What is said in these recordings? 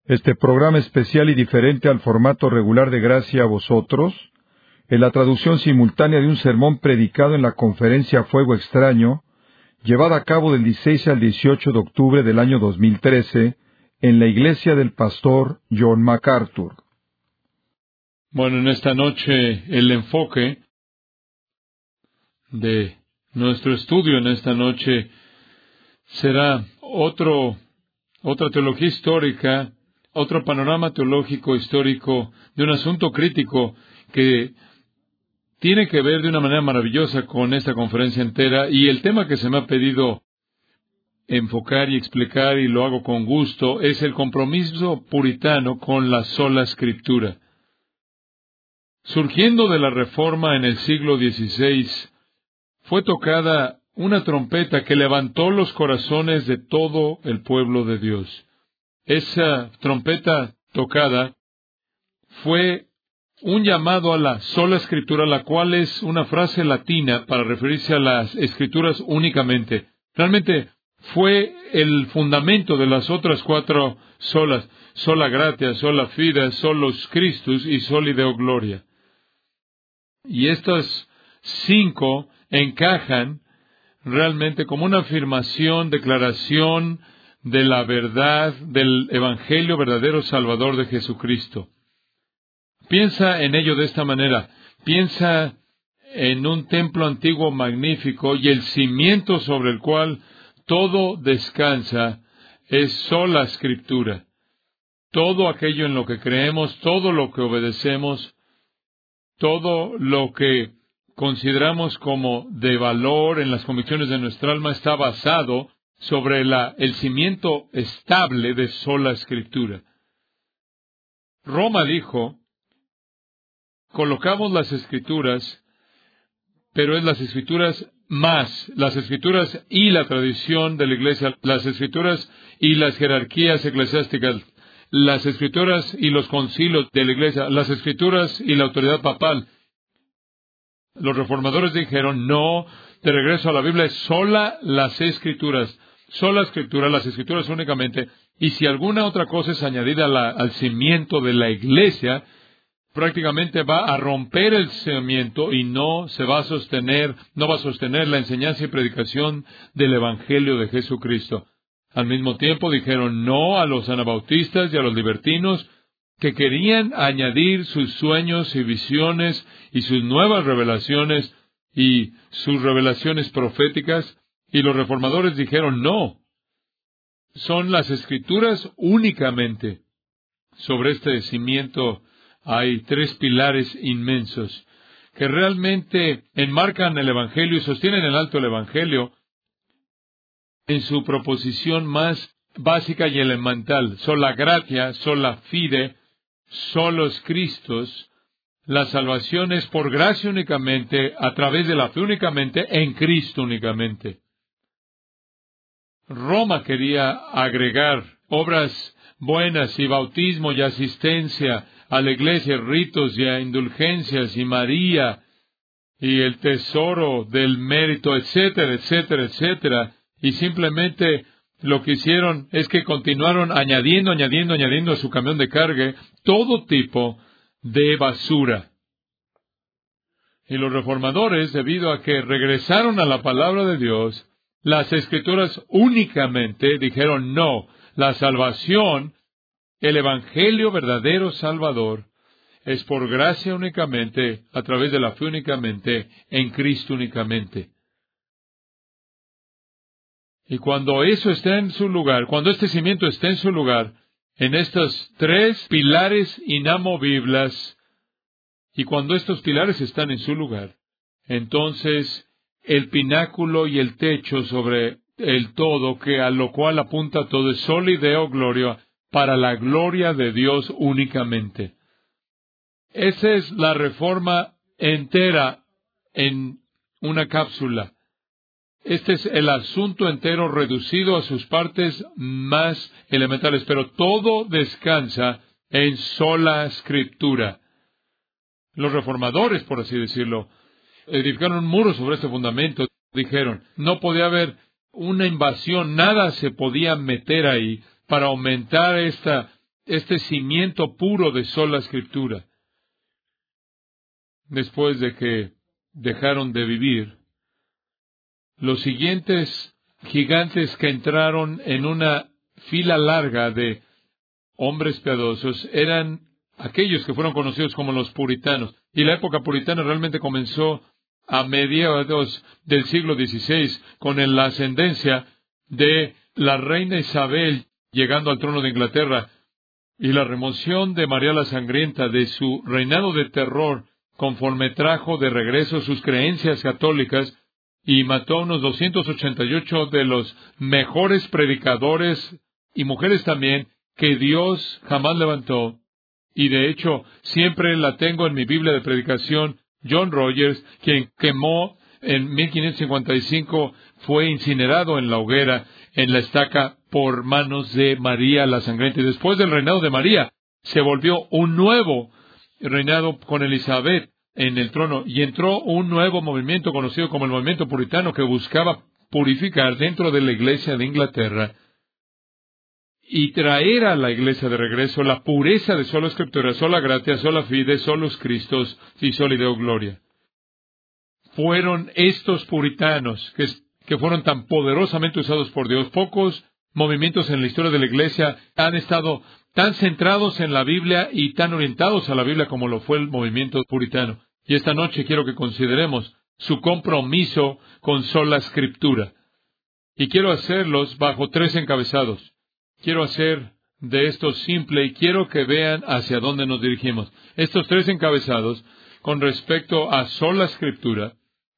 Este programa especial y diferente al formato regular de Gracia a Vosotros, en la traducción simultánea de un sermón predicado en la conferencia Fuego Extraño, llevada a cabo del 16 al 18 de octubre del año 2013, en la iglesia del pastor John MacArthur. Bueno, en esta noche el enfoque de nuestro estudio en esta noche será otra teología histórica, otro panorama teológico histórico de un asunto crítico que tiene que ver de una manera maravillosa con esta conferencia entera, y el tema que se me ha pedido enfocar y explicar, y lo hago con gusto, es el compromiso puritano con la sola Escritura. Surgiendo de la Reforma en el siglo XVI, fue tocada una trompeta que levantó los corazones de todo el pueblo de Dios. Esa trompeta tocada fue un llamado a la sola Escritura, la cual es una frase latina para referirse a las Escrituras únicamente. Realmente fue el fundamento de las otras cuatro solas: sola gratia, sola fide, solus Christus y soli Deo gloria. Y estas cinco encajan realmente como una afirmación, declaración de la verdad del Evangelio verdadero Salvador de Jesucristo. Piensa en ello de esta manera. Piensa en un templo antiguo magnífico, y el cimiento sobre el cual todo descansa es sola Escritura. Todo aquello en lo que creemos, todo lo que obedecemos, todo lo que consideramos como de valor en las convicciones de nuestra alma está basado sobre el cimiento estable de sola Escritura. Roma dijo: colocamos las Escrituras, pero es las Escrituras más, las Escrituras y la tradición de la Iglesia, las Escrituras y las jerarquías eclesiásticas, las Escrituras y los concilios de la Iglesia, las Escrituras y la autoridad papal. Los reformadores dijeron: no, de regreso a la Biblia, es sola las Escrituras, sola Escritura, las Escrituras únicamente, y si alguna otra cosa es añadida al cimiento de la Iglesia, prácticamente va a romper el cimiento y no va a sostener la enseñanza y predicación del Evangelio de Jesucristo. Al mismo tiempo dijeron no a los anabautistas y a los libertinos que querían añadir sus sueños y visiones y sus nuevas revelaciones y sus revelaciones proféticas, y los reformadores dijeron no. Son las Escrituras únicamente. Sobre este cimiento hay tres pilares inmensos que realmente enmarcan el Evangelio y sostienen en alto el Evangelio en su proposición más básica y elemental: sola gratia, sola fide, solos Christus. La salvación es por gracia únicamente, a través de la fe únicamente, en Cristo únicamente. Roma quería agregar obras buenas y bautismo y asistencia a la iglesia, ritos y indulgencias y María y el tesoro del mérito, etcétera, etcétera, etcétera. Y simplemente lo que hicieron es que continuaron añadiendo a su camión de carga todo tipo de basura. Y los reformadores, debido a que regresaron a la palabra de Dios, las Escrituras únicamente, dijeron no, la salvación, el Evangelio verdadero Salvador, es por gracia únicamente, a través de la fe únicamente, en Cristo únicamente. Y cuando eso está en su lugar, cuando este cimiento está en su lugar, en estos tres pilares inamovibles, y cuando estos pilares están en su lugar, entonces el pináculo y el techo sobre el todo, que a lo cual apunta todo, es soli Deo gloria, para la gloria de Dios únicamente. Esa es la Reforma entera en una cápsula. Este es el asunto entero reducido a sus partes más elementales, pero todo descansa en sola Escritura. Los reformadores, por así decirlo, edificaron un muro sobre este fundamento. Dijeron, no podía haber una invasión, nada se podía meter ahí para aumentar este cimiento puro de sola Escritura. Después de que dejaron de vivir, los siguientes gigantes que entraron en una fila larga de hombres piadosos eran aquellos que fueron conocidos como los puritanos. Y la época puritana realmente comenzó a mediados del siglo XVI con la ascendencia de la reina Isabel llegando al trono de Inglaterra y la remoción de María la Sangrienta de su reinado de terror, conforme trajo de regreso sus creencias católicas y mató a unos 288 de los mejores predicadores y mujeres también que Dios jamás levantó. Y de hecho, siempre la tengo en mi Biblia de predicación. John Rogers, quien quemó en 1555, fue incinerado en la hoguera, en la estaca, por manos de María la Sangrienta. Y después del reinado de María, se volvió un nuevo reinado con Elizabeth en el trono, y entró un nuevo movimiento conocido como el movimiento puritano, que buscaba purificar dentro de la Iglesia de Inglaterra y traer a la Iglesia de regreso la pureza de sola Escritura, sola gratia, sola fide, solus Christus y soli Deo gloria. Fueron estos puritanos que fueron tan poderosamente usados por Dios. Pocos movimientos en la historia de la Iglesia han estado tan centrados en la Biblia y tan orientados a la Biblia como lo fue el movimiento puritano. Y esta noche quiero que consideremos su compromiso con sola Escritura. Y quiero hacerlos bajo 3 encabezados. Quiero hacer de esto simple y quiero que vean hacia dónde nos dirigimos. Estos 3 encabezados, con respecto a sola Escritura,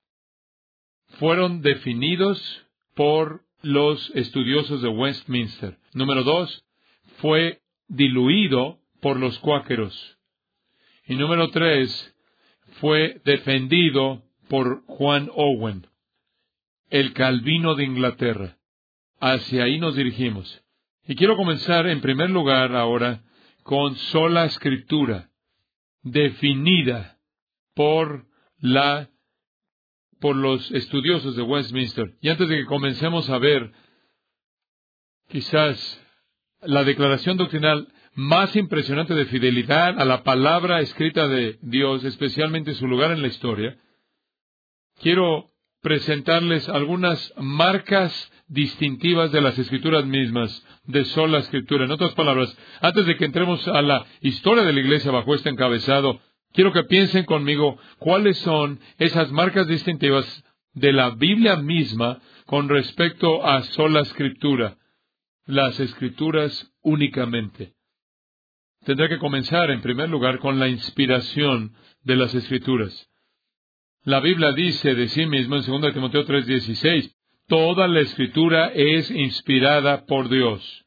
fueron definidos por los estudiosos de Westminster. Número 2, fue diluido por los cuáqueros. Y número 3, fue defendido por Juan Owen, el Calvino de Inglaterra. Hacia ahí nos dirigimos. Y quiero comenzar en primer lugar ahora con sola Escritura, definida por los estudiosos de Westminster. Y antes de que comencemos a ver quizás la declaración doctrinal más impresionante de fidelidad a la palabra escrita de Dios, especialmente su lugar en la historia, quiero presentarles algunas marcas distintivas de las Escrituras mismas, de sola Escritura. En otras palabras, antes de que entremos a la historia de la Iglesia bajo este encabezado, quiero que piensen conmigo cuáles son esas marcas distintivas de la Biblia misma con respecto a sola Escritura, las Escrituras únicamente. Tendré que comenzar en primer lugar con la inspiración de las Escrituras. La Biblia dice de sí misma en 2 Timoteo 3:16, toda la Escritura es inspirada por Dios.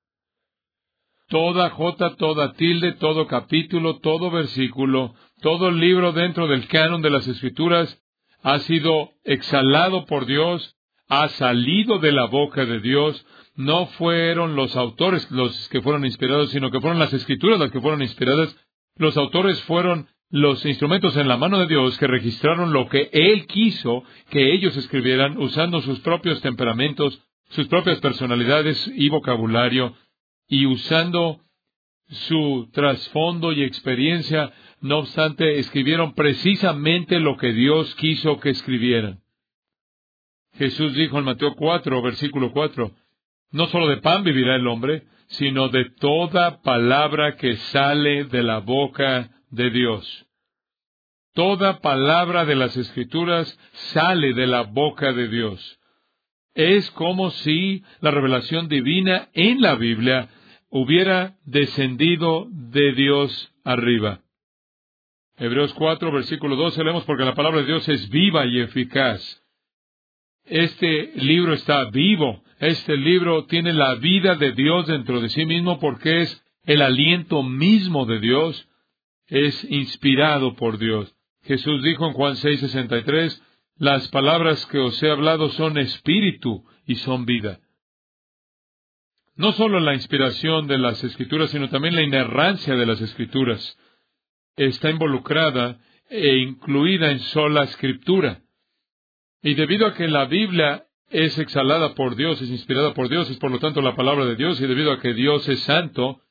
Toda jota, toda tilde, todo capítulo, todo versículo, todo libro dentro del canon de las Escrituras ha sido exhalado por Dios, ha salido de la boca de Dios. No fueron los autores los que fueron inspirados, sino que fueron las Escrituras las que fueron inspiradas. Los autores fueron los instrumentos en la mano de Dios que registraron lo que Él quiso que ellos escribieran, usando sus propios temperamentos, sus propias personalidades y vocabulario, y usando su trasfondo y experiencia. No obstante, escribieron precisamente lo que Dios quiso que escribieran. Jesús dijo en Mateo 4, versículo 4, no solo de pan vivirá el hombre, sino de toda palabra que sale de la boca de Dios. Toda palabra de las Escrituras sale de la boca de Dios. Es como si la revelación divina en la Biblia hubiera descendido de Dios arriba. Hebreos 4, versículo 12, leemos, porque la palabra de Dios es viva y eficaz. Este libro está vivo. Este libro tiene la vida de Dios dentro de sí mismo porque es el aliento mismo de Dios. Es inspirado por Dios. Jesús dijo en Juan 6:63, las palabras que os he hablado son espíritu y son vida. No solo la inspiración de las Escrituras, sino también la inerrancia de las Escrituras está involucrada e incluida en sola Escritura. Y debido a que la Biblia es exhalada por Dios, es inspirada por Dios, es por lo tanto la palabra de Dios, y debido a que Dios es santo,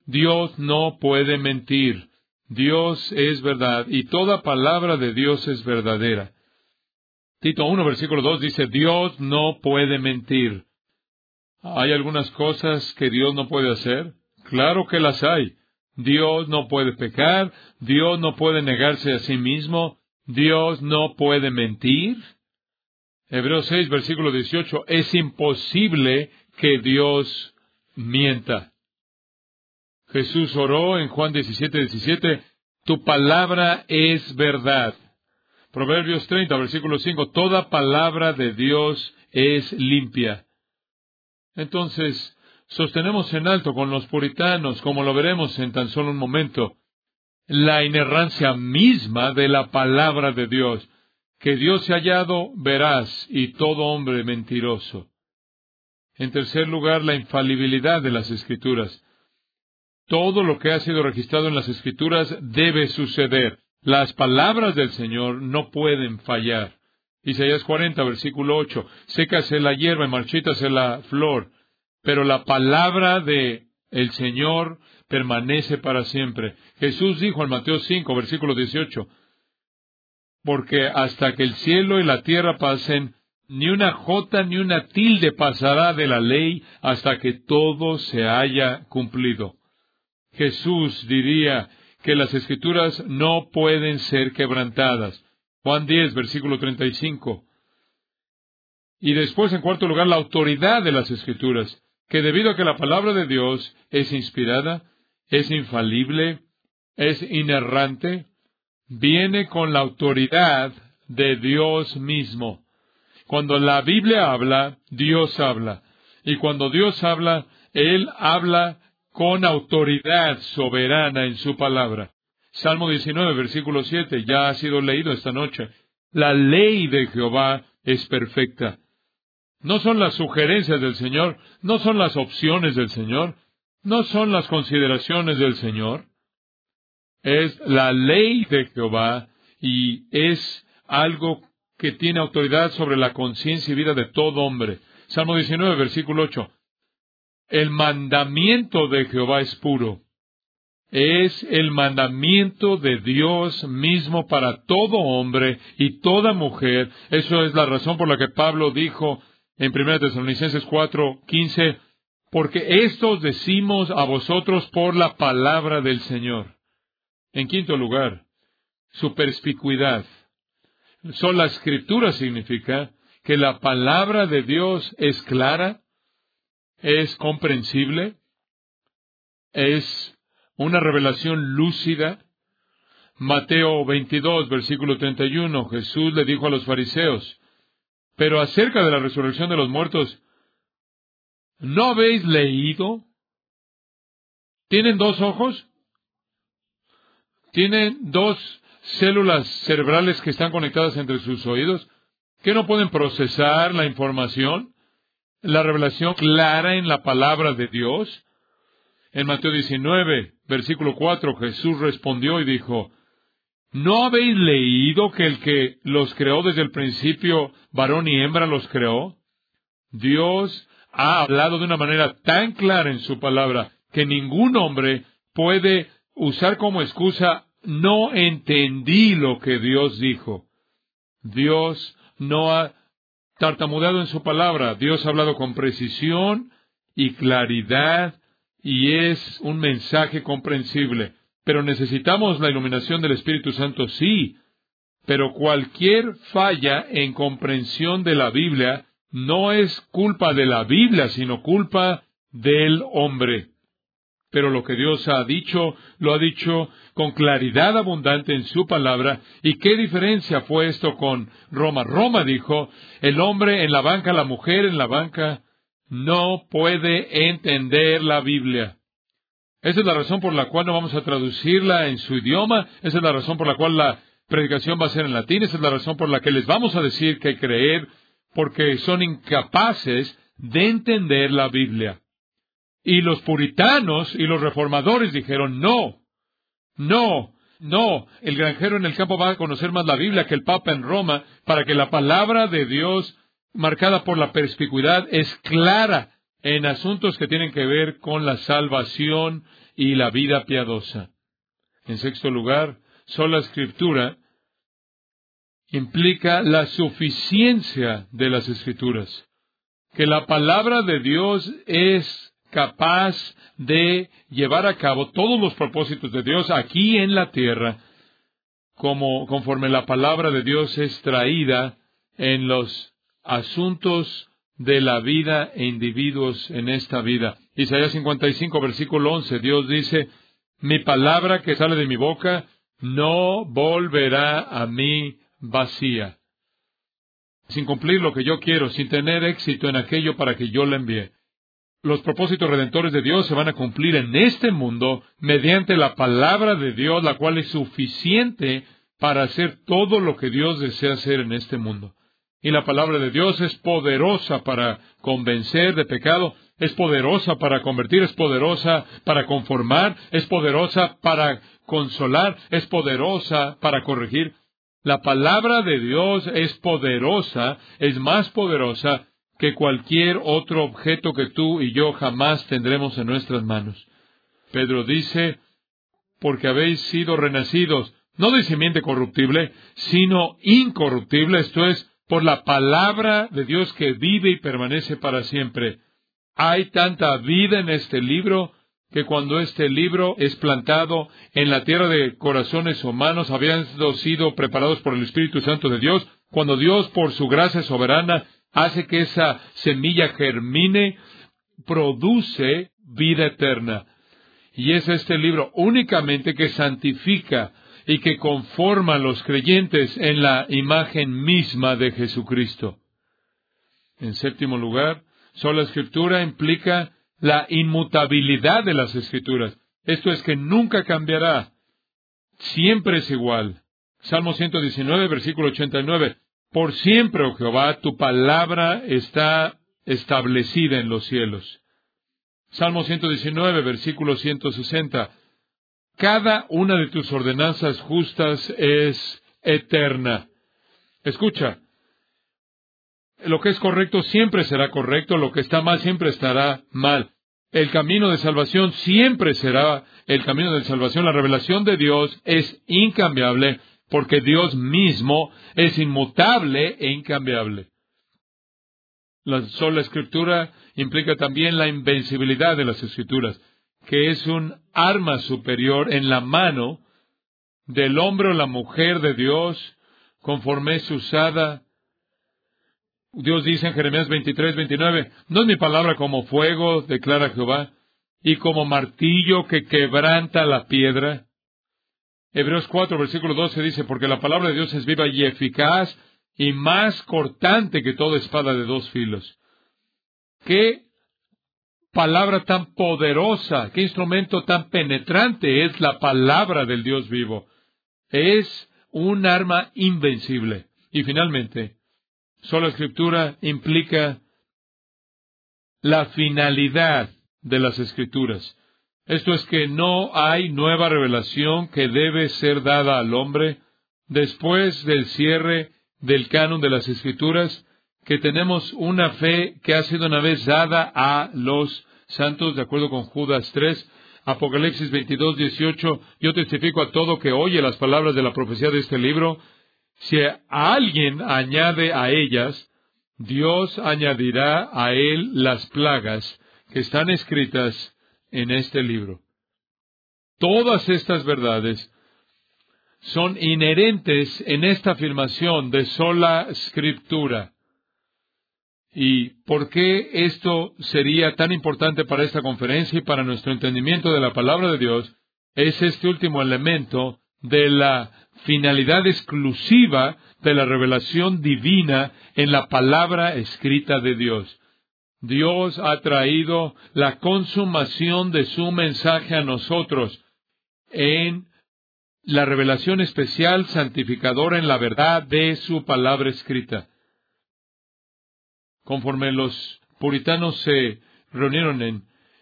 Dios no puede mentir. Dios es verdad, y toda palabra de Dios es verdadera. Tito 1, versículo 2 dice, Dios no puede mentir. ¿Hay algunas cosas que Dios no puede hacer? Claro que las hay. Dios no puede pecar, Dios no puede negarse a sí mismo, Dios no puede mentir. Hebreos 6, versículo 18, es imposible que Dios mienta. Jesús oró en Juan 17, tu palabra es verdad. Proverbios 30, versículo 5, toda palabra de Dios es limpia. Entonces, sostenemos en alto con los puritanos, como lo veremos en tan solo un momento, la inerrancia misma de la palabra de Dios, que Dios se ha hallado veraz y todo hombre mentiroso. En tercer lugar, la infalibilidad de las Escrituras. Todo lo que ha sido registrado en las Escrituras debe suceder. Las palabras del Señor no pueden fallar. Isaías 40, versículo 8. Sécase la hierba y marchítase la flor, pero la palabra de el Señor permanece para siempre. Jesús dijo en Mateo 5, versículo 18, porque hasta que el cielo y la tierra pasen, ni una jota ni una tilde pasará de la ley hasta que todo se haya cumplido. Jesús diría que las Escrituras no pueden ser quebrantadas. Juan 10, versículo 35. Y después, en cuarto lugar, la autoridad de las Escrituras, que debido a que la palabra de Dios es inspirada, es infalible, es inerrante, viene con la autoridad de Dios mismo. Cuando la Biblia habla, Dios habla. Y cuando Dios habla, Él habla con autoridad soberana en su palabra. Salmo 19, versículo 7, ya ha sido leído esta noche. La ley de Jehová es perfecta. No son las sugerencias del Señor, no son las opciones del Señor, no son las consideraciones del Señor. Es la ley de Jehová y es algo que tiene autoridad sobre la conciencia y vida de todo hombre. Salmo 19, versículo 8. El mandamiento de Jehová es puro. Es el mandamiento de Dios mismo para todo hombre y toda mujer. Eso es la razón por la que Pablo dijo en 1 Tesalonicenses 4:15, porque esto os decimos a vosotros por la palabra del Señor. En quinto lugar, su perspicuidad. Sola Escritura significa que la palabra de Dios es clara, es comprensible, es una revelación lúcida. Mateo 22, versículo 31, Jesús le dijo a los fariseos, pero acerca de la resurrección de los muertos, ¿no habéis leído? ¿Tienen dos ojos? ¿Tienen dos células cerebrales que están conectadas entre sus oídos? ¿Que no pueden procesar la información? La revelación clara en la palabra de Dios. En Mateo 19, versículo 4, Jesús respondió y dijo, ¿no habéis leído que el que los creó desde el principio, varón y hembra los creó? Dios ha hablado de una manera tan clara en su palabra que ningún hombre puede usar como excusa, no entendí lo que Dios dijo. Dios no ha tartamudeado en su palabra. Dios ha hablado con precisión y claridad y es un mensaje comprensible. Pero necesitamos la iluminación del Espíritu Santo, sí. Pero cualquier falla en comprensión de la Biblia no es culpa de la Biblia, sino culpa del hombre. Pero lo que Dios ha dicho, lo ha dicho con claridad abundante en su palabra. ¿Y qué diferencia fue esto con Roma? Roma dijo, el hombre en la banca, la mujer en la banca, no puede entender la Biblia. Esa es la razón por la cual no vamos a traducirla en su idioma. Esa es la razón por la cual la predicación va a ser en latín. Esa es la razón por la que les vamos a decir que creer, porque son incapaces de entender la Biblia. Y los puritanos y los reformadores dijeron, no, el granjero en el campo va a conocer más la Biblia que el Papa en Roma, para que la palabra de Dios, marcada por la perspicuidad, es clara en asuntos que tienen que ver con la salvación y la vida piadosa. En sexto lugar, sola Escritura implica la suficiencia de las Escrituras. Que la palabra de Dios es capaz de llevar a cabo todos los propósitos de Dios aquí en la tierra, conforme la palabra de Dios es traída en los asuntos de la vida e individuos en esta vida. Isaías 55, versículo 11, Dios dice, mi palabra que sale de mi boca no volverá a mí vacía, sin cumplir lo que yo quiero, sin tener éxito en aquello para que yo la envíe. Los propósitos redentores de Dios se van a cumplir en este mundo mediante la palabra de Dios, la cual es suficiente para hacer todo lo que Dios desea hacer en este mundo. Y la palabra de Dios es poderosa para convencer de pecado, es poderosa para convertir, es poderosa para conformar, es poderosa para consolar, es poderosa para corregir. La palabra de Dios es poderosa, es más poderosa que cualquier otro objeto que tú y yo jamás tendremos en nuestras manos. Pedro dice, porque habéis sido renacidos, no de simiente corruptible, sino incorruptible, esto es, por la palabra de Dios que vive y permanece para siempre. Hay tanta vida en este libro que cuando este libro es plantado en la tierra de corazones humanos, habiendo sido preparados por el Espíritu Santo de Dios, cuando Dios, por su gracia soberana, hace que esa semilla germine, produce vida eterna. Y es este libro únicamente que santifica y que conforma a los creyentes en la imagen misma de Jesucristo. En séptimo lugar, sola Escritura implica la inmutabilidad de las Escrituras. Esto es que nunca cambiará. Siempre es igual. Salmo 119, versículo 89. Por siempre, oh Jehová, tu palabra está establecida en los cielos. Salmo 119, versículo 160. Cada una de tus ordenanzas justas es eterna. Escucha, lo que es correcto siempre será correcto, lo que está mal siempre estará mal. El camino de salvación siempre será el camino de salvación. La revelación de Dios es incambiable porque Dios mismo es inmutable e incambiable. La sola Escritura implica también la invencibilidad de las Escrituras, que es un arma superior en la mano del hombre o la mujer de Dios, conforme es usada. Dios dice en Jeremías 23, 29, no es mi palabra como fuego, declara Jehová, y como martillo que quebranta la piedra. Hebreos 4, versículo 12 dice, porque la palabra de Dios es viva y eficaz, y más cortante que toda espada de dos filos. ¿Qué palabra tan poderosa, qué instrumento tan penetrante es la palabra del Dios vivo? Es un arma invencible. Y finalmente, sola Escritura implica la finalidad de las Escrituras. Esto es que no hay nueva revelación que debe ser dada al hombre después del cierre del canon de las Escrituras, que tenemos una fe que ha sido una vez dada a los santos, de acuerdo con Judas 3, Apocalipsis 22, 18, yo testifico a todo que oye las palabras de la profecía de este libro. Si alguien añade a ellas, Dios añadirá a él las plagas que están escritas en este libro. Todas estas verdades son inherentes en esta afirmación de sola Escritura. ¿Y por qué esto sería tan importante para esta conferencia y para nuestro entendimiento de la palabra de Dios? Es este último elemento de la finalidad exclusiva de la revelación divina en la palabra escrita de Dios. Dios ha traído la consumación de su mensaje a nosotros en la revelación especial santificadora en la verdad de su palabra escrita. Conforme los puritanos se reunieron en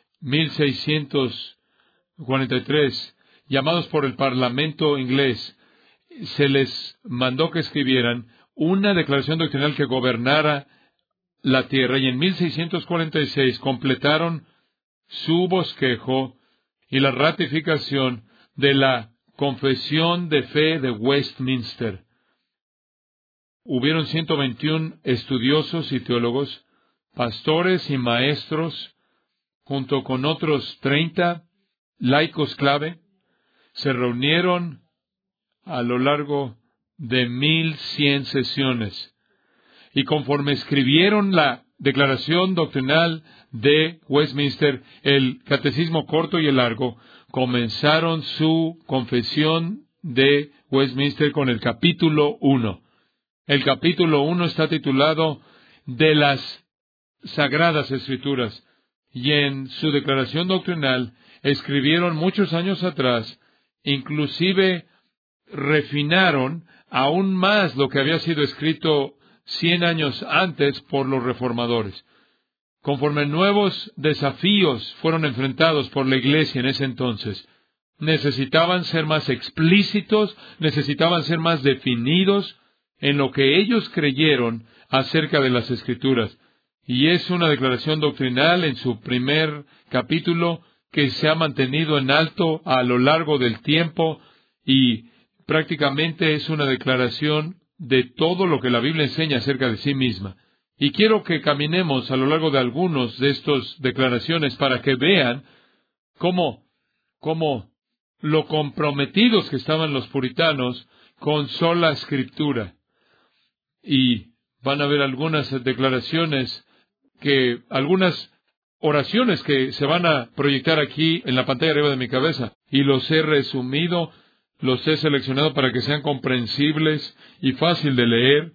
1643, llamados por el Parlamento inglés, se les mandó que escribieran una declaración doctrinal que gobernara la tierra, y en 1646 completaron su bosquejo y la ratificación de la Confesión de Fe de Westminster. Hubieron 121 estudiosos y teólogos, pastores y maestros, junto con otros 30 laicos clave, se reunieron a lo largo de 1100 sesiones. Y conforme escribieron la Declaración Doctrinal de Westminster, el Catecismo corto y el largo, comenzaron su Confesión de Westminster con el capítulo 1. El capítulo 1 está titulado de las Sagradas Escrituras, y en su declaración doctrinal escribieron muchos años atrás, inclusive refinaron aún más lo que había sido escrito 100 años antes por los reformadores. Conforme nuevos desafíos fueron enfrentados por la Iglesia en ese entonces, necesitaban ser más explícitos, necesitaban ser más definidos en lo que ellos creyeron acerca de las Escrituras. Y es una declaración doctrinal en su primer capítulo que se ha mantenido en alto a lo largo del tiempo, y prácticamente es una declaración de todo lo que la Biblia enseña acerca de sí misma. Y quiero que caminemos a lo largo de algunos de estas declaraciones para que vean cómo lo comprometidos que estaban los puritanos con sola Escritura. Y van a ver algunas declaraciones, algunas oraciones que se van a proyectar aquí en la pantalla arriba de mi cabeza. Y los he resumido, los he seleccionado para que sean comprensibles y fácil de leer.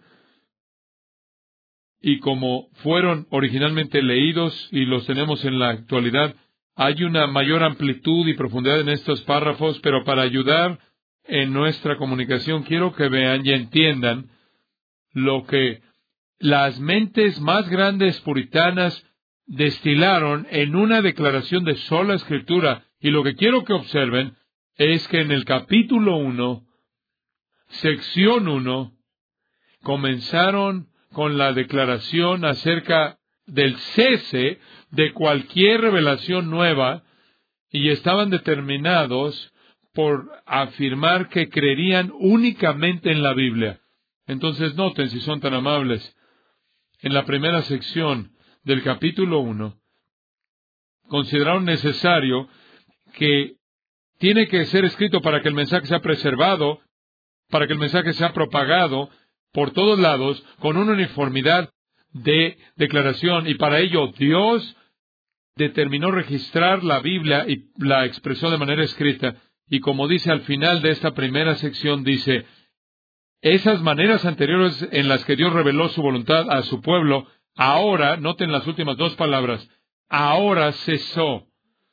Y como fueron originalmente leídos y los tenemos en la actualidad, hay una mayor amplitud y profundidad en estos párrafos, pero para ayudar en nuestra comunicación quiero que vean y entiendan lo que las mentes más grandes puritanas destilaron en una declaración de sola Escritura. Y lo que quiero que observen es que en el capítulo 1, sección 1, comenzaron con la declaración acerca del cese de cualquier revelación nueva, y estaban determinados por afirmar que creerían únicamente en la Biblia. Entonces noten, si son tan amables, en la primera sección del capítulo 1, consideraron necesario que tiene que ser escrito para que el mensaje sea preservado, para que el mensaje sea propagado por todos lados con una uniformidad de declaración, y para ello Dios determinó registrar la Biblia y la expresó de manera escrita. Y como dice al final de esta primera sección, dice: esas maneras anteriores en las que Dios reveló su voluntad a su pueblo, ahora, noten las últimas dos palabras, ahora cesó.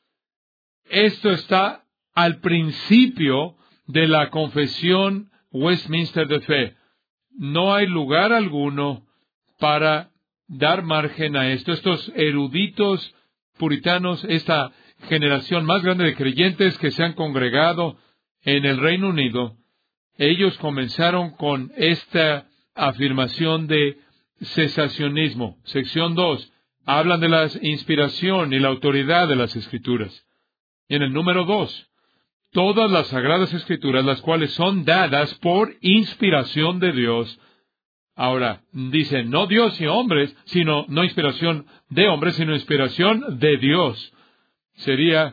Esto está al principio de la Confesión Westminster de Fe. No hay lugar alguno para dar margen a esto. Estos eruditos puritanos, esta generación más grande de creyentes que se han congregado en el Reino Unido, ellos comenzaron con esta afirmación de cesacionismo. Sección 2, hablan de la inspiración y la autoridad de las Escrituras. Y en el número 2, todas las Sagradas Escrituras, las cuales son dadas por inspiración de Dios. Ahora, dice, no Dios y hombres, sino, no inspiración de hombres, sino inspiración de Dios. Sería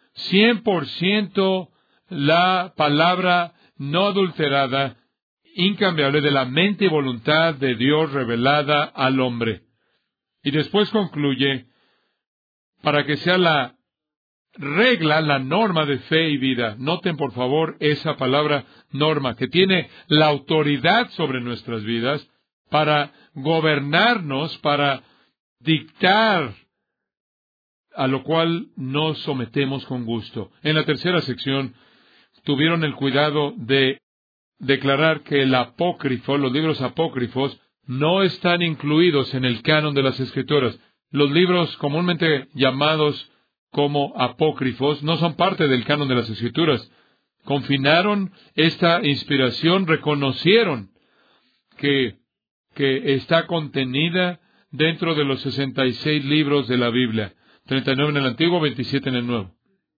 100% la palabra no adulterada, incambiable, de la mente y voluntad de Dios revelada al hombre. Y después concluye, para que sea la regla, la norma de fe y vida. Noten, por favor, esa palabra norma, que tiene la autoridad sobre nuestras vidas para gobernarnos, para dictar, a lo cual nos sometemos con gusto. En la tercera sección, tuvieron el cuidado de declarar que el apócrifo, los libros apócrifos, no están incluidos en el canon de las Escrituras. Los libros comúnmente llamados como apócrifos no son parte del canon de las Escrituras. Confinaron esta inspiración, reconocieron que está contenida dentro de los 66 libros de la Biblia, 39 en el Antiguo, 27 en el Nuevo.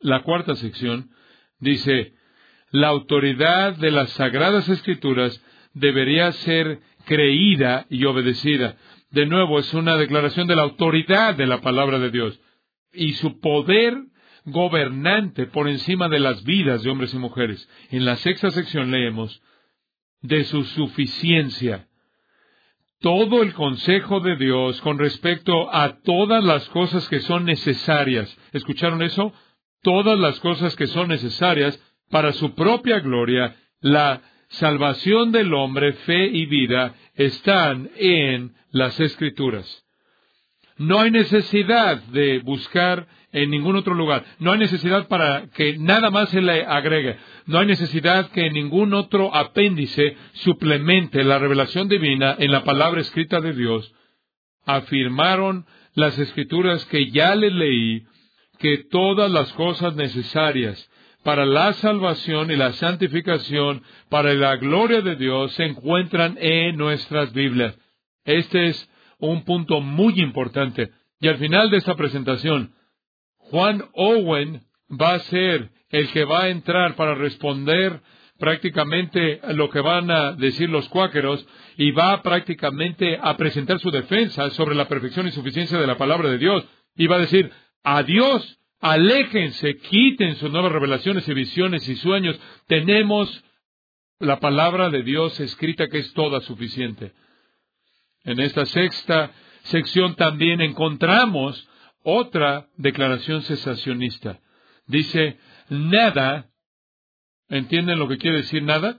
la cuarta sección, dice, la autoridad de las Sagradas Escrituras debería ser creída y obedecida. De nuevo, es una declaración de la autoridad de la palabra de Dios y su poder gobernante por encima de las vidas de hombres y mujeres. En la sexta sección leemos de su suficiencia. Todo el consejo de Dios con respecto a todas las cosas que son necesarias. ¿Escucharon eso? Todas las cosas que son necesarias para su propia gloria, la salvación del hombre, fe y vida, están en las Escrituras. No hay necesidad de buscar en ningún otro lugar. No hay necesidad para que nada más se le agregue. No hay necesidad que ningún otro apéndice suplemente la revelación divina en la palabra escrita de Dios. Afirmaron las Escrituras que ya les leí, que todas las cosas necesarias para la salvación y la santificación, para la gloria de Dios, se encuentran en nuestras Biblias. Este es un punto muy importante. Y al final de esta presentación, Juan Owen va a ser el que va a entrar para responder prácticamente lo que van a decir los cuáqueros y va prácticamente a presentar su defensa sobre la perfección y suficiencia de la palabra de Dios. Y va a decir, adiós, aléjense, quiten sus nuevas revelaciones y visiones y sueños. Tenemos la palabra de Dios escrita que es toda suficiente. En esta sexta sección también encontramos otra declaración cesacionista. Dice, nada, ¿entienden lo que quiere decir nada?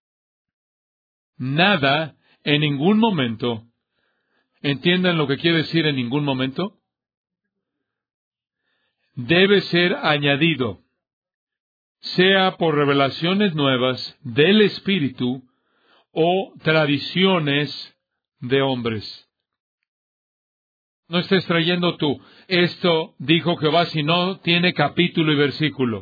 Nada, en ningún momento. ¿Entienden lo que quiere decir en ningún momento? Debe ser añadido, sea por revelaciones nuevas del Espíritu o tradiciones de hombres. No estés trayendo tú, esto dijo Jehová, si no tiene capítulo y versículo.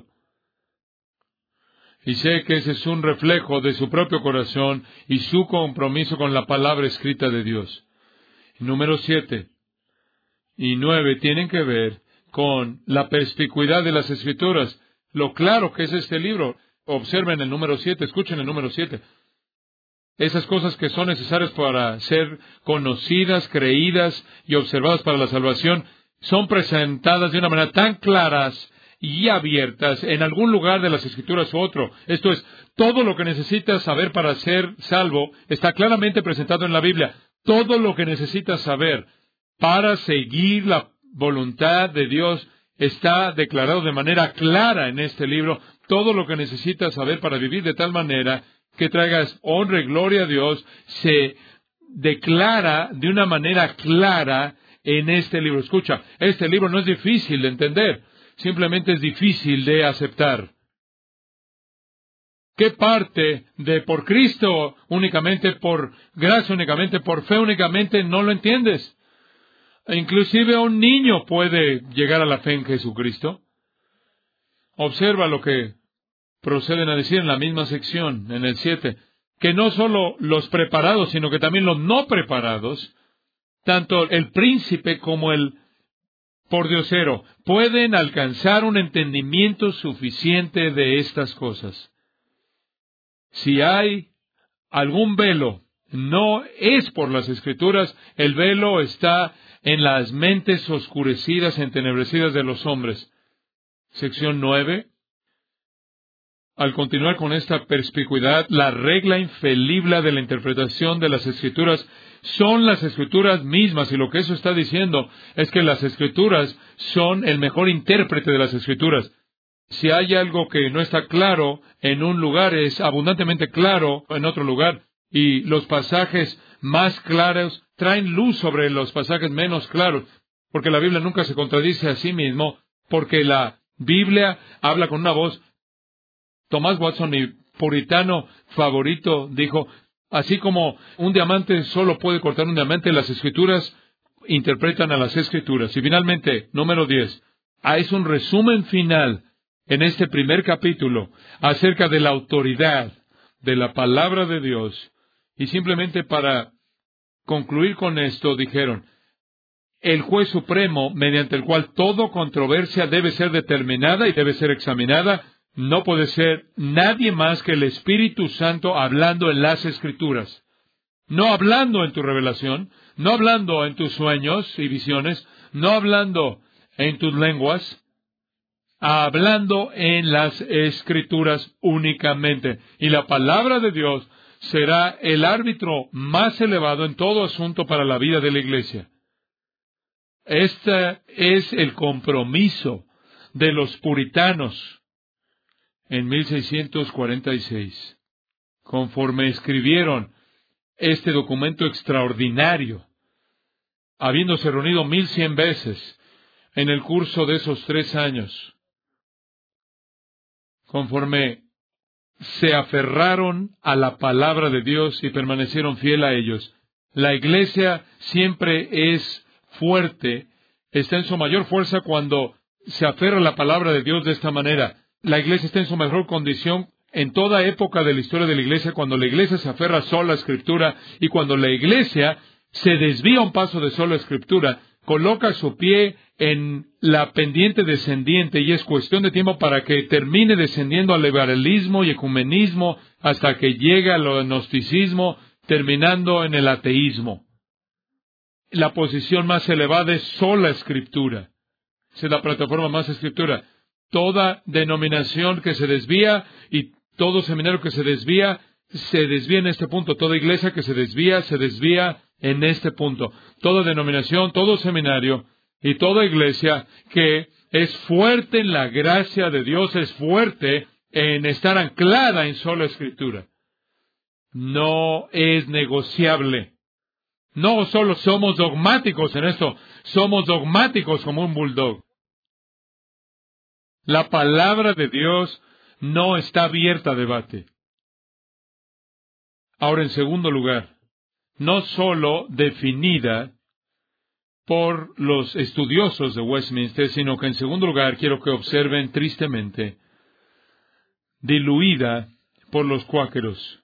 Y sé que ese es un reflejo de su propio corazón y su compromiso con la palabra escrita de Dios. Número 7 y 9 tienen que ver con la perspicuidad de las Escrituras, lo claro que es este libro. Observen el número 7, escuchen el número 7. Esas cosas que son necesarias para ser conocidas, creídas y observadas para la salvación, son presentadas de una manera tan claras y abiertas en algún lugar de las Escrituras u otro. Esto es, todo lo que necesitas saber para ser salvo está claramente presentado en la Biblia. Todo lo que necesitas saber para seguir la voluntad de Dios está declarado de manera clara en este libro. Todo lo que necesitas saber para vivir de tal manera que traigas honra y gloria a Dios, se declara de una manera clara en este libro. Escucha, este libro no es difícil de entender, simplemente es difícil de aceptar. ¿Qué parte de por Cristo únicamente, por gracia únicamente, por fe únicamente, no lo entiendes? Inclusive un niño puede llegar a la fe en Jesucristo. Observa lo que proceden a decir en la misma sección, en el 7, que no solo los preparados, sino que también los no preparados, tanto el príncipe como el pordiosero, pueden alcanzar un entendimiento suficiente de estas cosas. Si hay algún velo, no es por las Escrituras, el velo está en las mentes oscurecidas, entenebrecidas de los hombres. Sección 9. Al continuar con esta perspicuidad, la regla infalible de la interpretación de las Escrituras son las Escrituras mismas, y lo que eso está diciendo es que las Escrituras son el mejor intérprete de las Escrituras. Si hay algo que no está claro en un lugar, es abundantemente claro en otro lugar, y los pasajes más claros traen luz sobre los pasajes menos claros, porque la Biblia nunca se contradice a sí mismo, porque la Biblia habla con una voz. Thomas Watson, mi puritano favorito, dijo, así como un diamante solo puede cortar un diamante, las Escrituras interpretan a las Escrituras. Y finalmente, número 10, es un resumen final en este primer capítulo acerca de la autoridad de la palabra de Dios. Y simplemente para concluir con esto, dijeron, el juez supremo mediante el cual toda controversia debe ser determinada y debe ser examinada, no puede ser nadie más que el Espíritu Santo hablando en las Escrituras. No hablando en tu revelación, no hablando en tus sueños y visiones, no hablando en tus lenguas, hablando en las Escrituras únicamente. Y la palabra de Dios será el árbitro más elevado en todo asunto para la vida de la Iglesia. Este es el compromiso de los puritanos en 1646, conforme escribieron este documento extraordinario, habiéndose reunido 1100 veces en el curso de esos 3 años, conforme se aferraron a la palabra de Dios y permanecieron fiel a ellos. La Iglesia siempre es fuerte, está en su mayor fuerza cuando se aferra a la palabra de Dios de esta manera. La Iglesia está en su mejor condición en toda época de la historia de la Iglesia, cuando la Iglesia se aferra solo a la Escritura, y cuando la Iglesia se desvía un paso de sola Escritura, coloca su pie en la pendiente descendiente, y es cuestión de tiempo para que termine descendiendo al liberalismo y ecumenismo hasta que llegue al gnosticismo, terminando en el ateísmo. La posición más elevada es sola Escritura. Esa es la plataforma más Escritura. Toda denominación que se desvía y todo seminario que se desvía en este punto. Toda iglesia que se desvía en este punto. Toda denominación, todo seminario y toda iglesia que es fuerte en la gracia de Dios, es fuerte en estar anclada en sola Escritura. No es negociable. No solo somos dogmáticos en esto, somos dogmáticos como un bulldog. La palabra de Dios no está abierta a debate. Ahora, en segundo lugar, no solo definida por los estudiosos de Westminster, sino que en segundo lugar quiero que observen tristemente, diluida por los cuáqueros.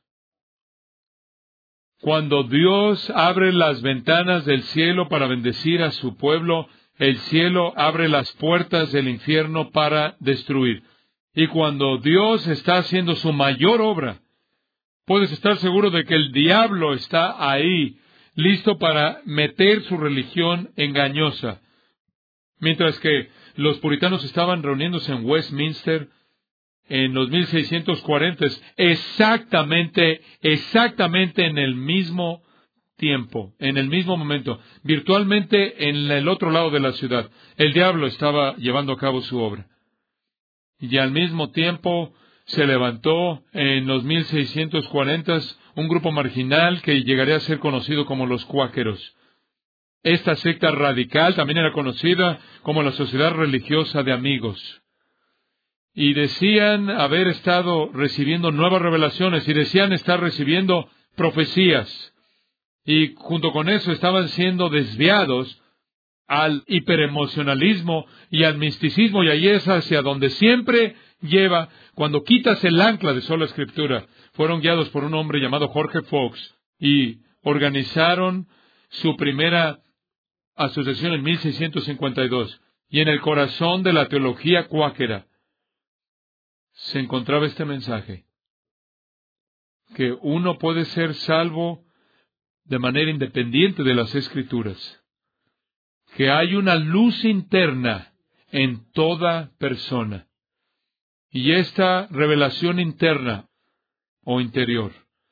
Cuando Dios abre las ventanas del cielo para bendecir a su pueblo, el cielo abre las puertas del infierno para destruir. Y cuando Dios está haciendo su mayor obra, puedes estar seguro de que el diablo está ahí, listo para meter su religión engañosa. Mientras que los puritanos estaban reuniéndose en Westminster en los 1640, exactamente en el mismo tiempo, en el mismo momento, virtualmente en el otro lado de la ciudad, el diablo estaba llevando a cabo su obra. Y al mismo tiempo se levantó en los 1640 un grupo marginal que llegaría a ser conocido como los cuáqueros. Esta secta radical también era conocida como la Sociedad Religiosa de Amigos. Y decían haber estado recibiendo nuevas revelaciones y decían estar recibiendo profecías. Y junto con eso estaban siendo desviados al hiperemocionalismo y al misticismo, y ahí es hacia donde siempre lleva cuando quitas el ancla de sola Escritura. Fueron guiados por un hombre llamado Jorge Fox y organizaron su primera asociación en 1652. Y en el corazón de la teología cuáquera se encontraba este mensaje, que uno puede ser salvo de manera independiente de las Escrituras, que hay una luz interna en toda persona, y esta revelación interna o interior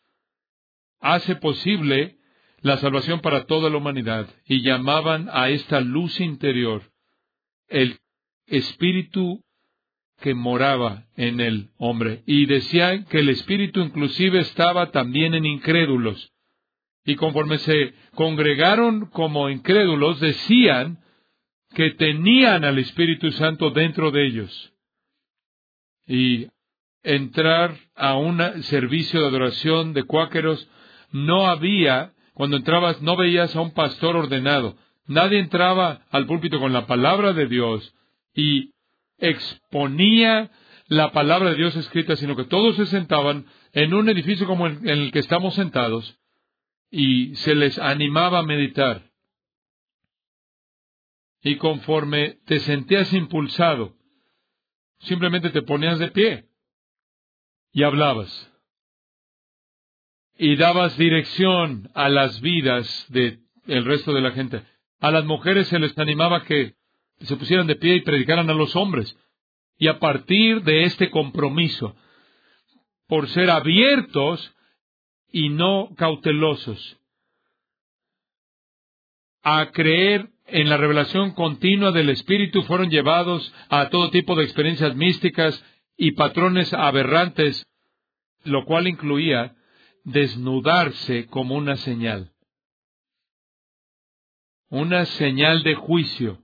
hace posible la salvación para toda la humanidad, y llamaban a esta luz interior el Espíritu que moraba en el hombre, y decían que el Espíritu inclusive estaba también en incrédulos. Y conforme se congregaron como incrédulos, decían que tenían al Espíritu Santo dentro de ellos. Y entrar a un servicio de adoración de cuáqueros, cuando entrabas, no veías a un pastor ordenado. Nadie entraba al púlpito con la palabra de Dios y exponía la palabra de Dios escrita, sino que todos se sentaban en un edificio como en el que estamos sentados, y se les animaba a meditar. Y conforme te sentías impulsado, simplemente te ponías de pie y hablabas. Y dabas dirección a las vidas del resto de la gente. A las mujeres se les animaba que se pusieran de pie y predicaran a los hombres. Y a partir de este compromiso, por ser abiertos y no cautelosos, a creer en la revelación continua del Espíritu, fueron llevados a todo tipo de experiencias místicas y patrones aberrantes, lo cual incluía desnudarse como una señal de juicio.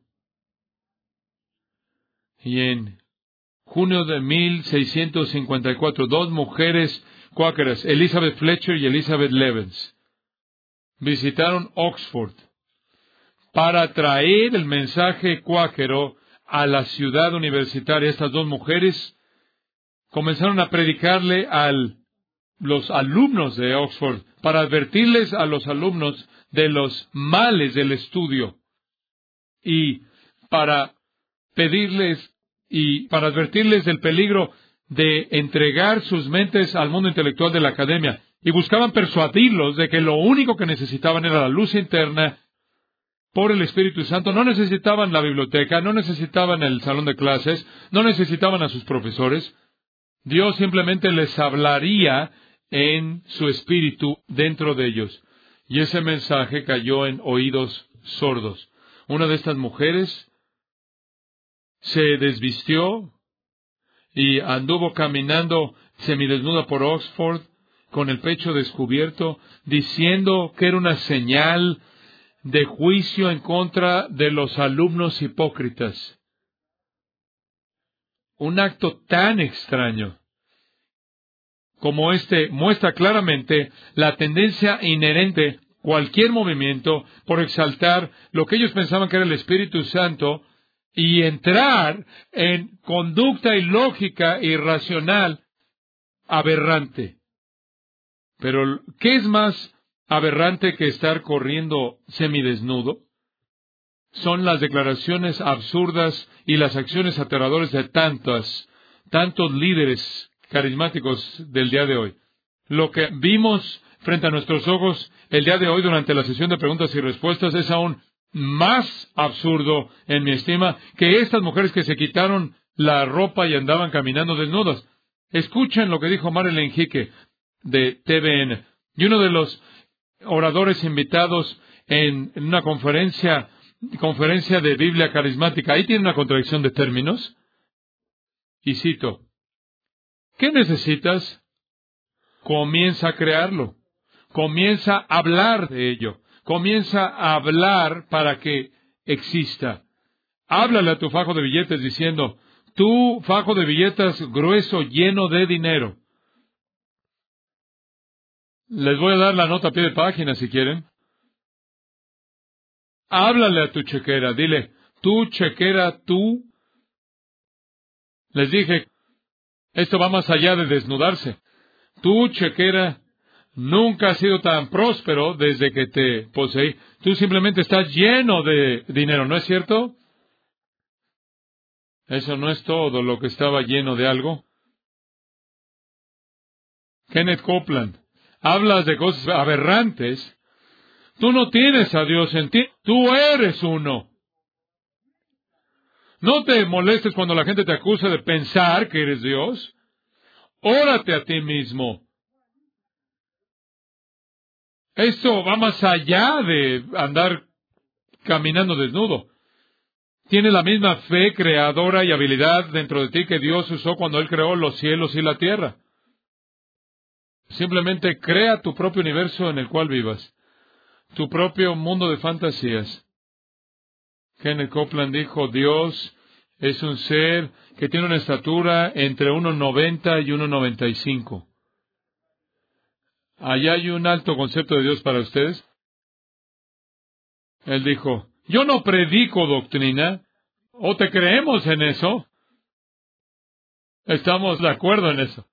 Y en junio de 1654, dos mujeres cuáqueras, Elizabeth Fletcher y Elizabeth Levens, visitaron Oxford para traer el mensaje cuáquero a la ciudad universitaria. Estas dos mujeres comenzaron a predicarle a los alumnos de Oxford, para advertirles a los alumnos de los males del estudio y para pedirles y para advertirles del peligro de entregar sus mentes al mundo intelectual de la academia. Y buscaban persuadirlos de que lo único que necesitaban era la luz interna por el Espíritu Santo. No necesitaban la biblioteca, no necesitaban el salón de clases, no necesitaban a sus profesores. Dios simplemente les hablaría en su espíritu dentro de ellos. Y ese mensaje cayó en oídos sordos. Una de estas mujeres se desvistió y anduvo caminando semidesnuda por Oxford, con el pecho descubierto, diciendo que era una señal de juicio en contra de los alumnos hipócritas. Un acto tan extraño como este muestra claramente la tendencia inherente, cualquier movimiento, por exaltar lo que ellos pensaban que era el Espíritu Santo y entrar en conducta ilógica e irracional aberrante. Pero, ¿qué es más aberrante que estar corriendo semidesnudo? Son las declaraciones absurdas y las acciones aterradoras de tantos líderes carismáticos del día de hoy. Lo que vimos frente a nuestros ojos el día de hoy durante la sesión de preguntas y respuestas es aún más absurdo, en mi estima, que estas mujeres que se quitaron la ropa y andaban caminando desnudas. Escuchen lo que dijo Marilyn Hickey de TVN, y uno de los oradores invitados en una conferencia de Biblia carismática. Ahí tiene una contradicción de términos. Y cito: ¿qué necesitas? Comienza a crearlo. Comienza a hablar de ello. Comienza a hablar para que exista. Háblale a tu fajo de billetes diciendo: tu fajo de billetes grueso, lleno de dinero. Les voy a dar la nota a pie de página si quieren. Háblale a tu chequera. Dile: tu chequera, tú. Les dije, esto va más allá de desnudarse. Tu chequera nunca ha sido tan próspero desde que te poseí. Tú simplemente estás lleno de dinero, ¿no es cierto? Eso no es todo lo que estaba lleno de algo. Kenneth Copeland, hablas de cosas aberrantes. Tú no tienes a Dios en ti. Tú eres uno. No te molestes cuando la gente te acusa de pensar que eres Dios. Órate a ti mismo. Esto va más allá de andar caminando desnudo. Tienes la misma fe creadora y habilidad dentro de ti que Dios usó cuando Él creó los cielos y la tierra. Simplemente crea tu propio universo en el cual vivas. Tu propio mundo de fantasías. Kenneth Copeland dijo: Dios es un ser que tiene una estatura entre 1,90 y 1,95. ¿Allá hay un alto concepto de Dios para ustedes? Él dijo: yo no predico doctrina. ¿O te creemos en eso? Estamos de acuerdo en eso.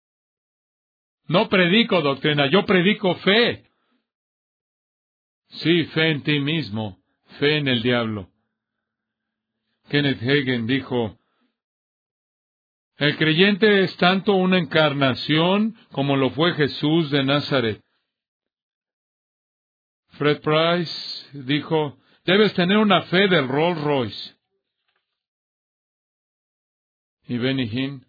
No predico doctrina, yo predico fe. Sí, fe en ti mismo, fe en el diablo. Kenneth Hagin dijo, el creyente es tanto una encarnación como lo fue Jesús de Nazaret. Fred Price dijo, debes tener una fe del Rolls Royce. Y Benny Hinn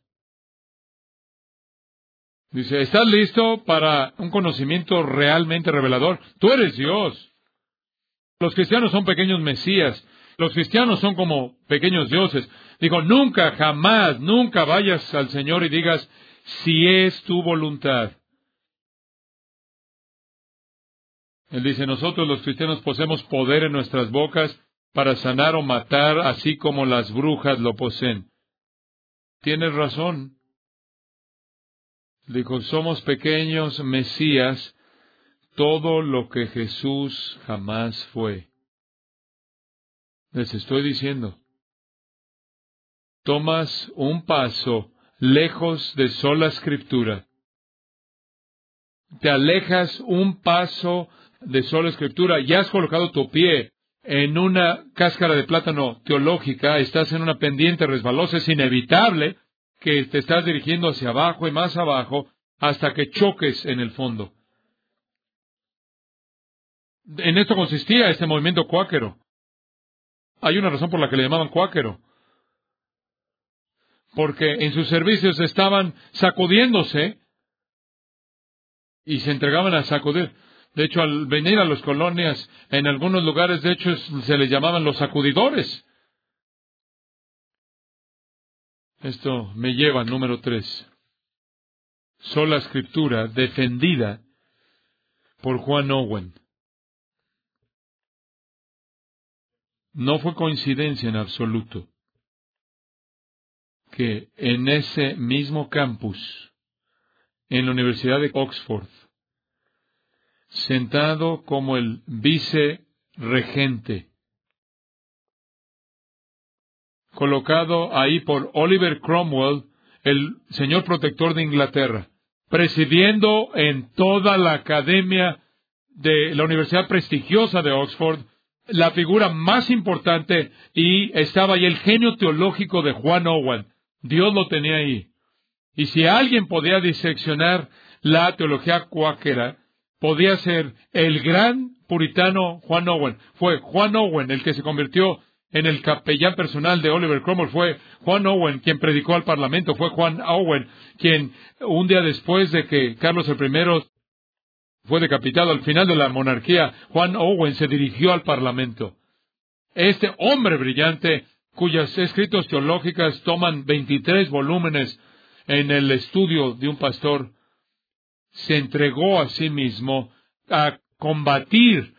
dice, ¿estás listo para un conocimiento realmente revelador? Tú eres Dios. Los cristianos son pequeños mesías. Los cristianos son como pequeños dioses. Digo, nunca, jamás, nunca vayas al Señor y digas, si es tu voluntad. Él dice, nosotros los cristianos poseemos poder en nuestras bocas para sanar o matar, así como las brujas lo poseen. Tienes razón. Dijo, somos pequeños mesías, todo lo que Jesús jamás fue. Les estoy diciendo, tomas un paso lejos de sola escritura. Te alejas un paso de sola escritura y has colocado tu pie en una cáscara de plátano teológica, estás en una pendiente resbalosa, es inevitable que te estás dirigiendo hacia abajo y más abajo hasta que choques en el fondo. En esto consistía este movimiento cuáquero. Hay una razón por la que le llamaban cuáquero. Porque en sus servicios estaban sacudiéndose y se entregaban a sacudir. De hecho, al venir a las colonias, en algunos lugares, de hecho, se les llamaban los sacudidores. Esto me lleva al número 3. Sola escritura defendida por Juan Owen. No fue coincidencia en absoluto que en ese mismo campus, en la Universidad de Oxford, sentado como el vicerregente, colocado ahí por Oliver Cromwell, el señor protector de Inglaterra, presidiendo en toda la academia de la Universidad prestigiosa de Oxford, la figura más importante, y estaba ahí el genio teológico de Juan Owen. Dios lo tenía ahí. Y si alguien podía diseccionar la teología cuáquera, podía ser el gran puritano Juan Owen. Fue Juan Owen el que se convirtió en el capellán personal de Oliver Cromwell. Fue Juan Owen quien predicó al Parlamento. Fue Juan Owen quien, un día después de que Carlos I fue decapitado al final de la monarquía, Juan Owen se dirigió al Parlamento. Este hombre brillante, cuyos escritos teológicos toman 23 volúmenes en el estudio de un pastor, se entregó a sí mismo a combatir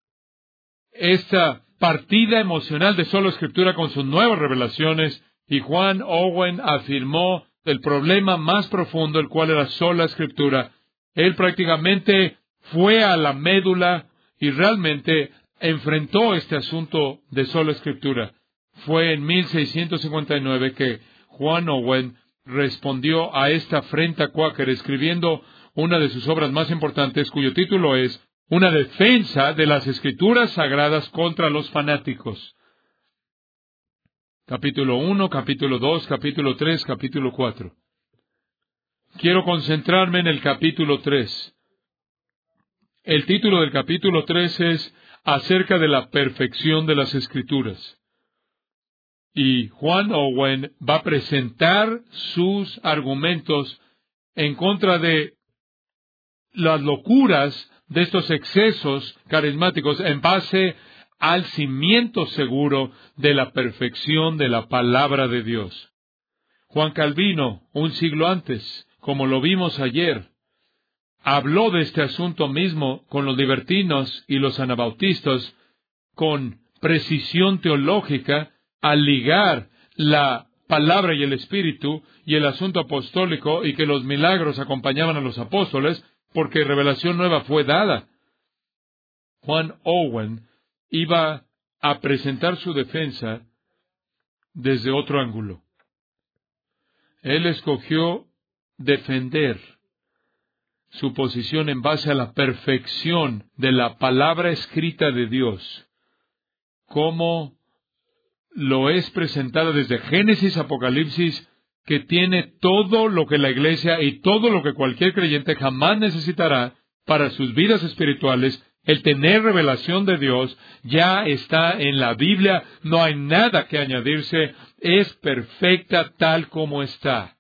esta partida emocional de sola escritura con sus nuevas revelaciones, y Juan Owen afirmó el problema más profundo, el cual era sola escritura. Él prácticamente fue a la médula y realmente enfrentó este asunto de sola escritura. Fue en 1659 que Juan Owen respondió a esta afrenta cuáquera escribiendo una de sus obras más importantes, cuyo título es Una defensa de las Escrituras Sagradas contra los fanáticos. Capítulo 1, capítulo 2, capítulo 3, capítulo 4. Quiero concentrarme en el capítulo 3. El título del capítulo 3 es Acerca de la perfección de las Escrituras. Y Juan Owen va a presentar sus argumentos en contra de las locuras de estos excesos carismáticos en base al cimiento seguro de la perfección de la palabra de Dios. Juan Calvino, un siglo antes, como lo vimos ayer, habló de este asunto mismo con los libertinos y los anabautistas con precisión teológica al ligar la palabra y el espíritu y el asunto apostólico, y que los milagros acompañaban a los apóstoles porque revelación nueva fue dada. Juan Owen iba a presentar su defensa desde otro ángulo. Él escogió defender su posición en base a la perfección de la palabra escrita de Dios, como lo es presentada desde Génesis a Apocalipsis, que tiene todo lo que la Iglesia y todo lo que cualquier creyente jamás necesitará para sus vidas espirituales. El tener revelación de Dios ya está en la Biblia, no hay nada que añadirse, es perfecta tal como está.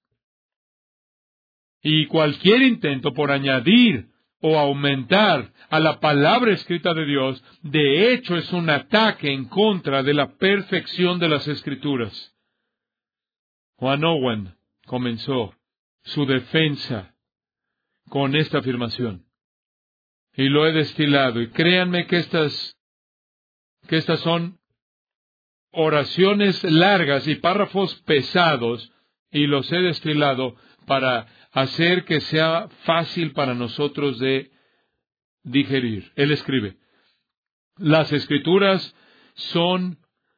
Y cualquier intento por añadir o aumentar a la palabra escrita de Dios, de hecho es un ataque en contra de la perfección de las Escrituras. John Owen comenzó su defensa con esta afirmación. Y lo he destilado. Y créanme que estas son oraciones largas y párrafos pesados, y los he destilado para hacer que sea fácil para nosotros de digerir. Él escribe: las Escrituras son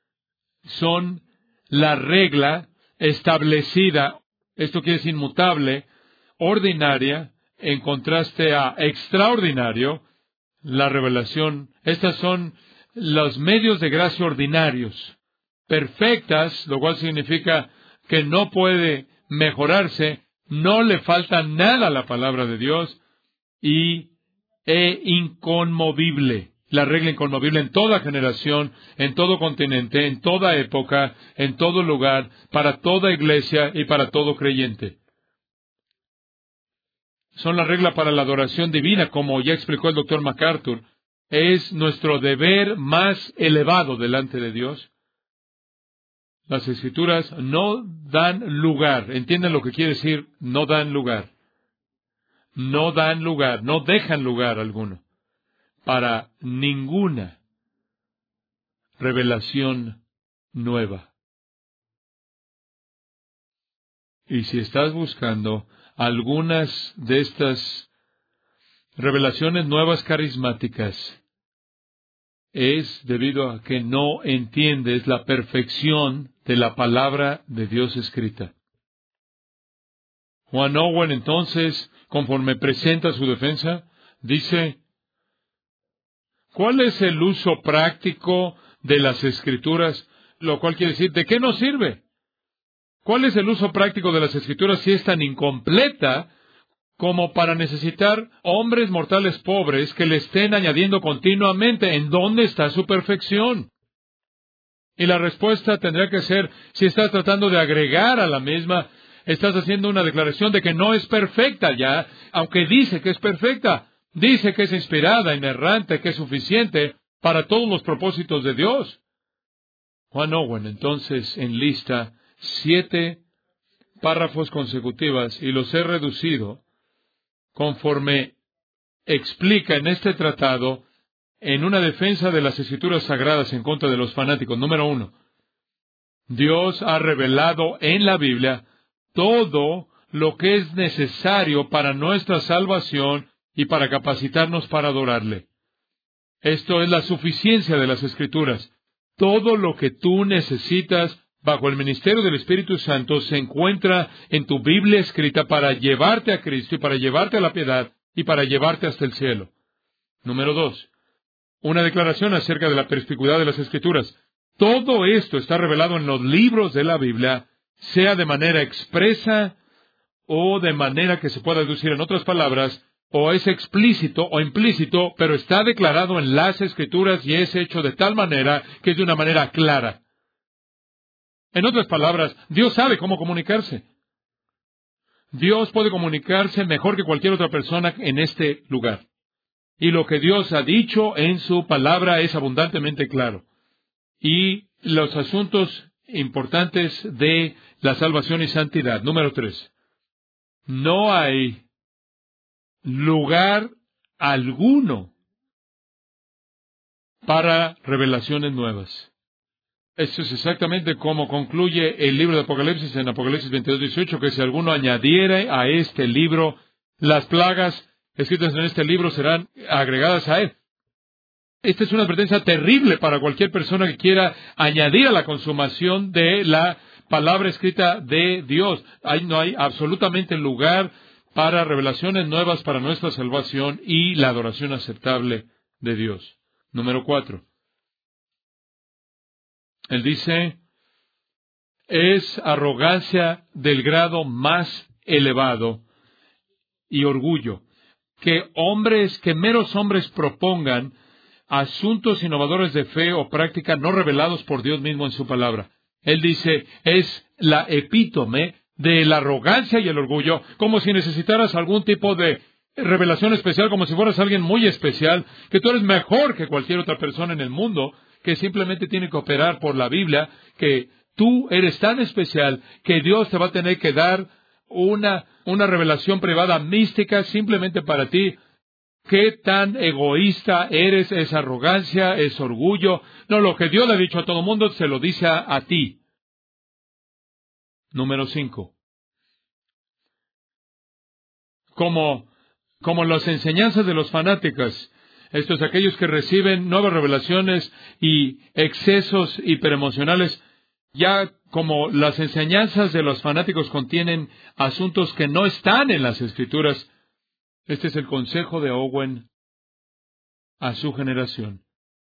la regla establecida, esto quiere decir inmutable, ordinaria, en contraste a extraordinario, la revelación. Estas son los medios de gracia ordinarios, perfectas, lo cual significa que no puede mejorarse, no le falta nada a la palabra de Dios, e inconmovible. La regla inconmovible en toda generación, en todo continente, en toda época, en todo lugar, para toda iglesia y para todo creyente. Son la regla para la adoración divina, como ya explicó el Dr. MacArthur. Es nuestro deber más elevado delante de Dios. Las Escrituras no dan lugar. ¿Entienden lo que quiere decir? No dan lugar. No dan lugar, no dejan lugar alguno para ninguna revelación nueva. Y si estás buscando algunas de estas revelaciones nuevas carismáticas, es debido a que no entiendes la perfección de la palabra de Dios escrita. John Owen, entonces, conforme presenta su defensa, dice: ¿cuál es el uso práctico de las Escrituras? Lo cual quiere decir, ¿de qué nos sirve? ¿Cuál es el uso práctico de las Escrituras si es tan incompleta como para necesitar hombres mortales pobres que le estén añadiendo continuamente? ¿En dónde está su perfección? Y la respuesta tendrá que ser, si estás tratando de agregar a la misma, estás haciendo una declaración de que no es perfecta ya, aunque dice que es perfecta. Dice que es inspirada, inerrante, que es suficiente para todos los propósitos de Dios. John Owen, entonces, enlista 7 párrafos consecutivos, y los he reducido conforme explica en este tratado en una defensa de las Escrituras sagradas en contra de los fanáticos. Número 1. Dios ha revelado en la Biblia todo lo que es necesario para nuestra salvación y para capacitarnos para adorarle. Esto es la suficiencia de las Escrituras. Todo lo que tú necesitas bajo el ministerio del Espíritu Santo se encuentra en tu Biblia escrita para llevarte a Cristo y para llevarte a la piedad y para llevarte hasta el cielo. Número 2. Una declaración acerca de la perspicuidad de las Escrituras. Todo esto está revelado en los libros de la Biblia, sea de manera expresa o de manera que se pueda deducir en otras palabras, o es explícito o implícito, pero está declarado en las Escrituras y es hecho de tal manera que es de una manera clara. En otras palabras, Dios sabe cómo comunicarse. Dios puede comunicarse mejor que cualquier otra persona en este lugar. Y lo que Dios ha dicho en su palabra es abundantemente claro. Y los asuntos importantes de la salvación y santidad. Número 3. No hay lugar alguno para revelaciones nuevas. Esto es exactamente como concluye el libro de Apocalipsis en Apocalipsis 22:18, que si alguno añadiere a este libro, las plagas escritas en este libro serán agregadas a él. Esta es una advertencia terrible para cualquier persona que quiera añadir a la consumación de la palabra escrita de Dios. No hay absolutamente lugar para revelaciones nuevas para nuestra salvación y la adoración aceptable de Dios. Número 4. Él dice, es arrogancia del grado más elevado y orgullo. Que meros hombres propongan asuntos innovadores de fe o práctica no revelados por Dios mismo en su palabra. Él dice, es la epítome de la arrogancia y el orgullo, como si necesitaras algún tipo de revelación especial, como si fueras alguien muy especial, que tú eres mejor que cualquier otra persona en el mundo, que simplemente tiene que operar por la Biblia, que tú eres tan especial que Dios te va a tener que dar una revelación privada mística simplemente para ti. ¿Qué tan egoísta eres? Es arrogancia, es orgullo. No, lo que Dios le ha dicho a todo el mundo se lo dice a ti. Número 5. Como las enseñanzas de los fanáticos, estos aquellos que reciben nuevas revelaciones y excesos hiperemocionales, ya como las enseñanzas de los fanáticos contienen asuntos que no están en las Escrituras. Este es el consejo de Owen a su generación.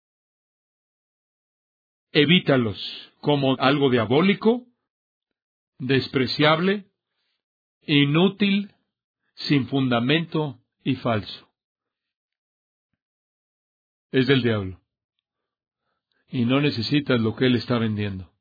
Evítalos como algo diabólico, despreciable, inútil, sin fundamento y falso. Es del diablo. Y no necesitas lo que él está vendiendo.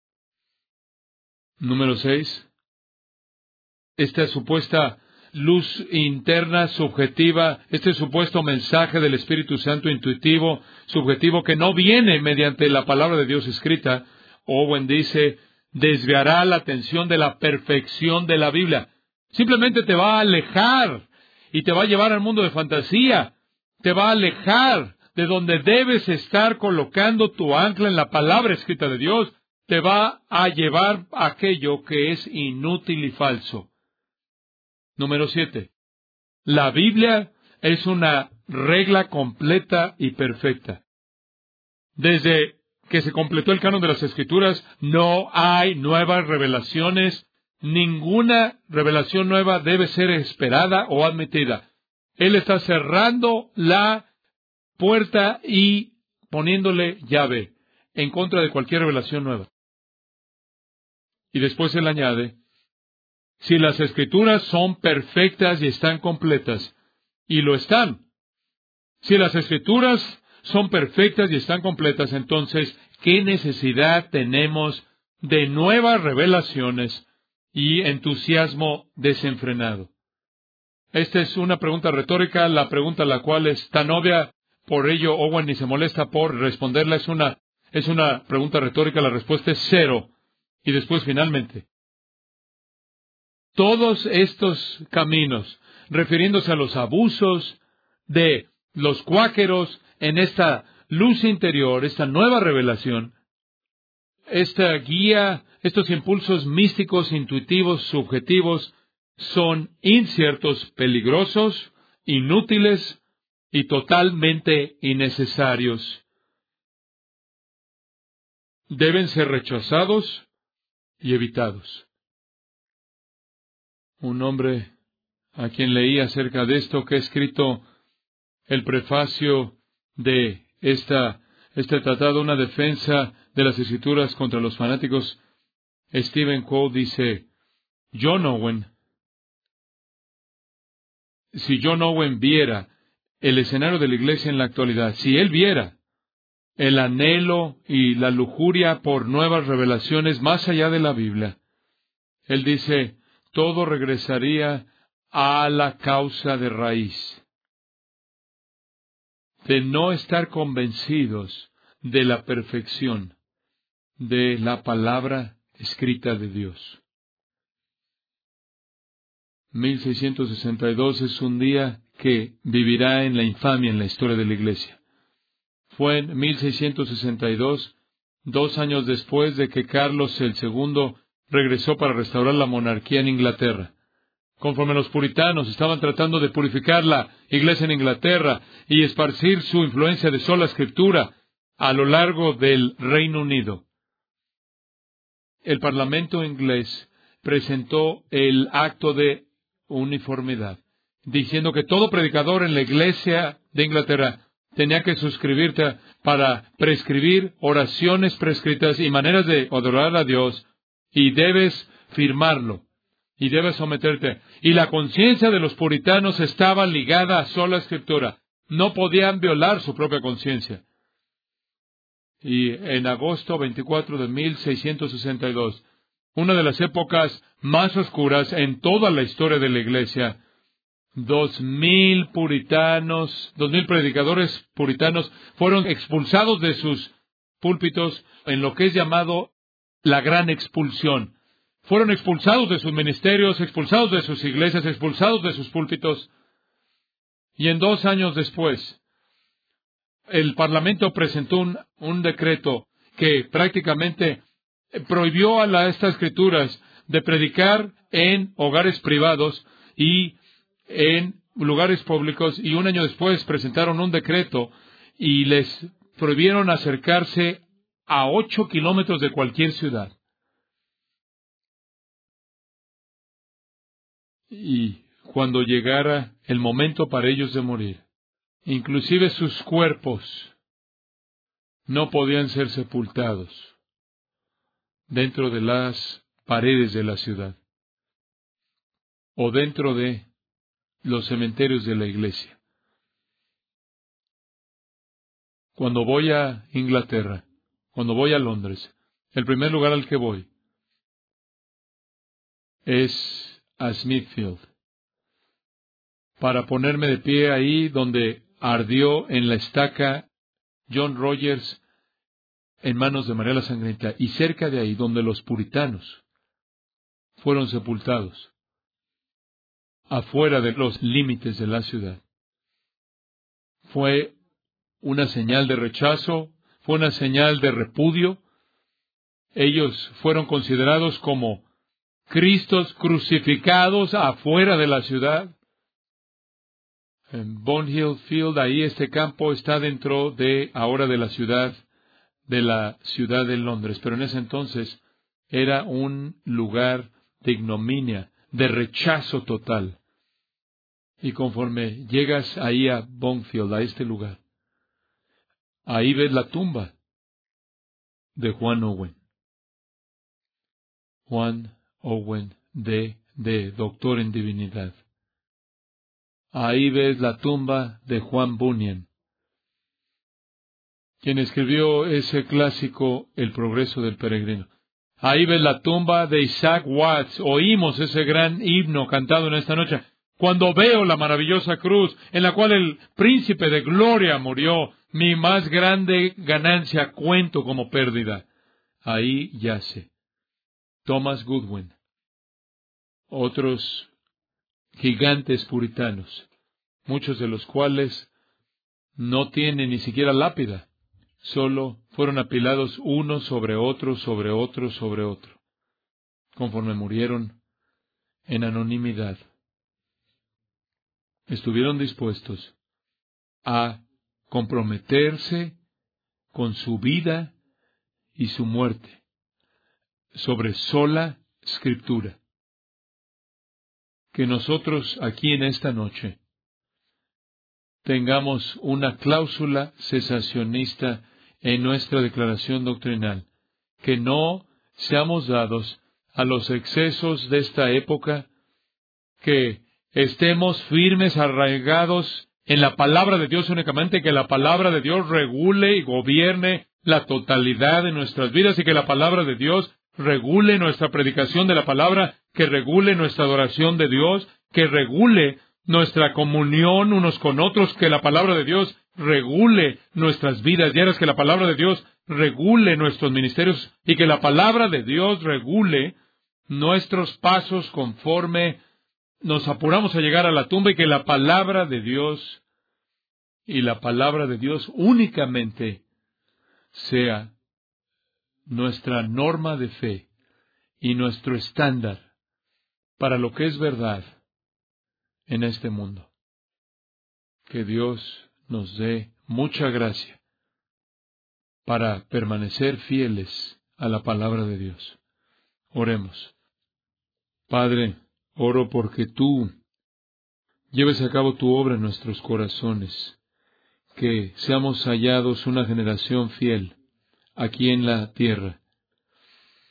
Número 6. Esta supuesta luz interna, subjetiva, este supuesto mensaje del Espíritu Santo intuitivo, subjetivo, que no viene mediante la palabra de Dios escrita, Owen dice, desviará la atención de la perfección de la Biblia. Simplemente te va a alejar y te va a llevar al mundo de fantasía. Te va a alejar de donde debes estar colocando tu ancla en la palabra escrita de Dios. Te va a llevar a aquello que es inútil y falso. Número 7. La Biblia es una regla completa y perfecta. Desde que se completó el canon de las Escrituras, no hay nuevas revelaciones. Ninguna revelación nueva debe ser esperada o admitida. Él está cerrando la puerta y poniéndole llave en contra de cualquier revelación nueva. Y después él añade, si las Escrituras son perfectas y están completas, y lo están, si las Escrituras son perfectas y están completas, entonces, ¿qué necesidad tenemos de nuevas revelaciones y entusiasmo desenfrenado? Esta es una pregunta retórica, la pregunta a la cual es tan obvia, por ello Owen ni se molesta por responderla, es una pregunta retórica, la respuesta es 0. Y después, finalmente, todos estos caminos, refiriéndose a los abusos de los cuáqueros en esta luz interior, esta nueva revelación, esta guía, estos impulsos místicos, intuitivos, subjetivos, son inciertos, peligrosos, inútiles y totalmente innecesarios. Deben ser rechazados y evitados. Un hombre a quien leí acerca de esto, que ha escrito el prefacio de este tratado, una defensa de las Escrituras contra los fanáticos, Stephen Cole, dice, si John Owen viera el escenario de la Iglesia en la actualidad, si él viera el anhelo y la lujuria por nuevas revelaciones más allá de la Biblia, él dice, todo regresaría a la causa de raíz, de no estar convencidos de la perfección de la palabra escrita de Dios. 1662 es un día que vivirá en la infamia en la historia de la Iglesia. Fue en 1662, 2 años después de que Carlos el II regresó para restaurar la monarquía en Inglaterra. Conforme los puritanos estaban tratando de purificar la Iglesia en Inglaterra y esparcir su influencia de sola Escritura a lo largo del Reino Unido, el Parlamento inglés presentó el acto de uniformidad, diciendo que todo predicador en la Iglesia de Inglaterra tenía que suscribirte para prescribir oraciones prescritas y maneras de adorar a Dios y debes firmarlo, y debes someterte. Y la conciencia de los puritanos estaba ligada a sola Escritura. No podían violar su propia conciencia. Y en agosto 24 de 1662, una de las épocas más oscuras en toda la historia de la Iglesia, 2,000 puritanos, 2,000 predicadores puritanos fueron expulsados de sus púlpitos en lo que es llamado la gran expulsión. Fueron expulsados de sus ministerios, expulsados de sus iglesias, expulsados de sus púlpitos. Y en 2 años después, el Parlamento presentó un decreto que prácticamente prohibió a estas Escrituras de predicar en hogares privados y en lugares públicos. Y 1 año después presentaron un decreto y les prohibieron acercarse a 8 kilómetros de cualquier ciudad. Y cuando llegara el momento para ellos de morir, inclusive sus cuerpos no podían ser sepultados dentro de las paredes de la ciudad o dentro de los cementerios de la iglesia. Cuando voy a Inglaterra, cuando voy a Londres, el primer lugar al que voy es a Smithfield, para ponerme de pie ahí donde ardió en la estaca John Rogers en manos de María la Sangrienta, y cerca de ahí donde los puritanos fueron sepultados, afuera de los límites de la ciudad. Fue una señal de rechazo, fue una señal de repudio. Ellos fueron considerados como Cristos crucificados afuera de la ciudad. En Bonhill Field, ahí este campo está dentro de ahora de la ciudad de Londres, pero en ese entonces era un lugar de ignominia, de rechazo total. Y conforme llegas ahí a Bonfield, a este lugar, ahí ves la tumba de Juan Owen. Juan Owen, de doctor en divinidad. Ahí ves la tumba de Juan Bunyan, quien escribió ese clásico, El progreso del peregrino. Ahí ves la tumba de Isaac Watts. Oímos ese gran himno cantado en esta noche. Cuando veo la maravillosa cruz en la cual el príncipe de gloria murió, mi más grande ganancia cuento como pérdida. Ahí yace Thomas Goodwin, otros gigantes puritanos, muchos de los cuales no tienen ni siquiera lápida, solo fueron apilados uno sobre otro, sobre otro, sobre otro, conforme murieron en anonimidad. Estuvieron dispuestos a comprometerse con su vida y su muerte sobre sola Escritura. Que nosotros aquí en esta noche tengamos una cláusula cesacionista en nuestra declaración doctrinal, que no seamos dados a los excesos de esta época, que estemos firmes, arraigados en la palabra de Dios únicamente, que la palabra de Dios regule y gobierne la totalidad de nuestras vidas y que la palabra de Dios regule nuestra predicación de la palabra, que regule nuestra adoración de Dios, que regule nuestra comunión unos con otros, que la palabra de Dios regule nuestras vidas diarias, que la palabra de Dios regule nuestros ministerios y que la palabra de Dios regule nuestros pasos conforme nos apuramos a llegar a la tumba y que la palabra de Dios y la palabra de Dios únicamente sea nuestra norma de fe y nuestro estándar para lo que es verdad en este mundo. Que Dios nos dé mucha gracia para permanecer fieles a la palabra de Dios. Oremos. Padre, oro porque Tú lleves a cabo Tu obra en nuestros corazones, que seamos hallados una generación fiel aquí en la tierra,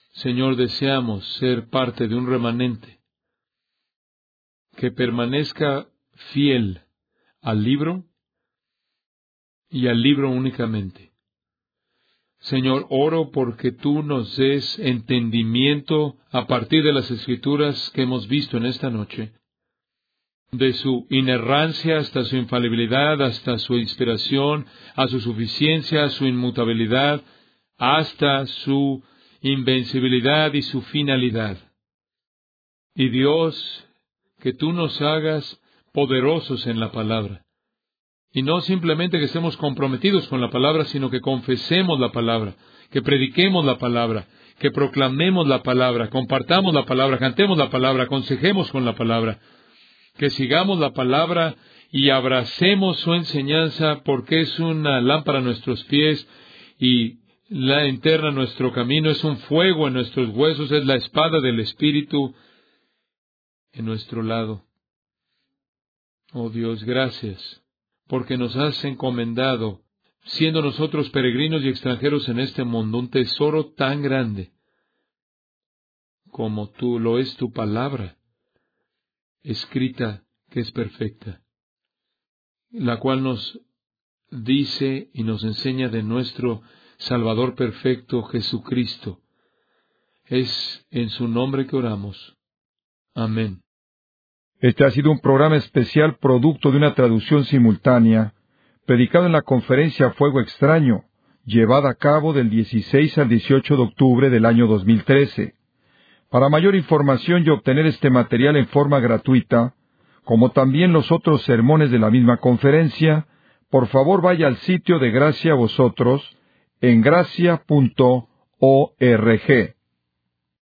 Señor, deseamos ser parte de un remanente que permanezca fiel al libro y al libro únicamente. Señor, oro porque tú nos des entendimiento a partir de las Escrituras que hemos visto en esta noche, de su inerrancia hasta su infalibilidad, hasta su inspiración, a su suficiencia, a su inmutabilidad, hasta su invencibilidad y su finalidad. Y Dios, que tú nos hagas poderosos en la palabra. Y no simplemente que estemos comprometidos con la palabra, sino que confesemos la palabra, que prediquemos la palabra, que proclamemos la palabra, compartamos la palabra, cantemos la palabra, aconsejemos con la palabra, que sigamos la palabra y abracemos su enseñanza, porque es una lámpara a nuestros pies y la linterna a nuestro camino, es un fuego en nuestros huesos, es la espada del Espíritu en nuestro lado. Oh Dios, gracias, porque nos has encomendado, siendo nosotros peregrinos y extranjeros en este mundo, un tesoro tan grande como tú lo es tu palabra, escrita que es perfecta, la cual nos dice y nos enseña de nuestro Salvador perfecto, Jesucristo. Es en su nombre que oramos. Amén. Este ha sido un programa especial producto de una traducción simultánea, predicado en la conferencia Fuego Extraño, llevada a cabo del 16 al 18 de octubre del año 2013. Para mayor información y obtener este material en forma gratuita, como también los otros sermones de la misma conferencia, por favor vaya al sitio de Gracia a Vosotros en gracia.org.